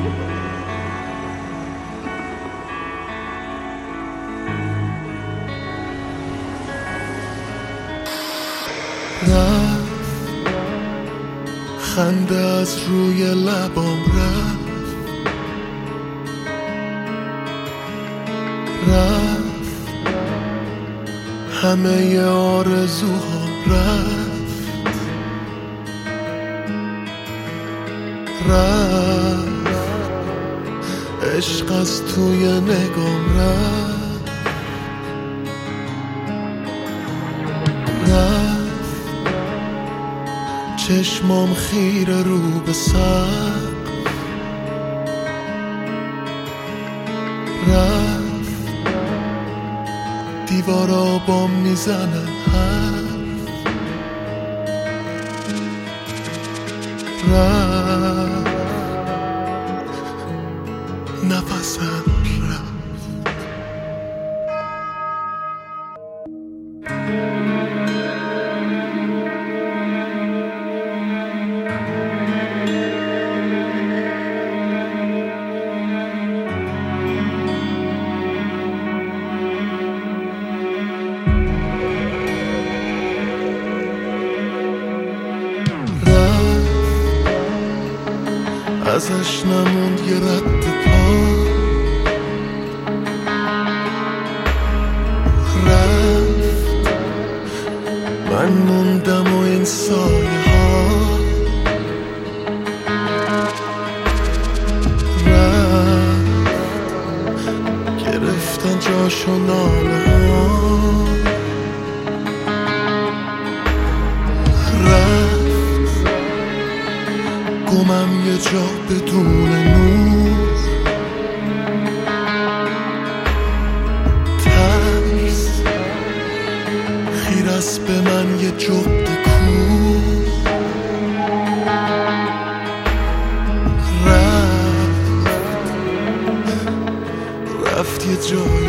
خنده از روی لبام رفت همه آرزوها رفت عشق از توی نگام رفت چشمام خیره رو به سقف رفت دیوارا بام میزنن رفت نفسم رفت ازش نموند یه رد پا رفت من موندم و این سایه ها رفت گرفتن جاشو ناله ها گمم یه جا بدون نور ترس خیر است به من یه جغد کور رفت یه جای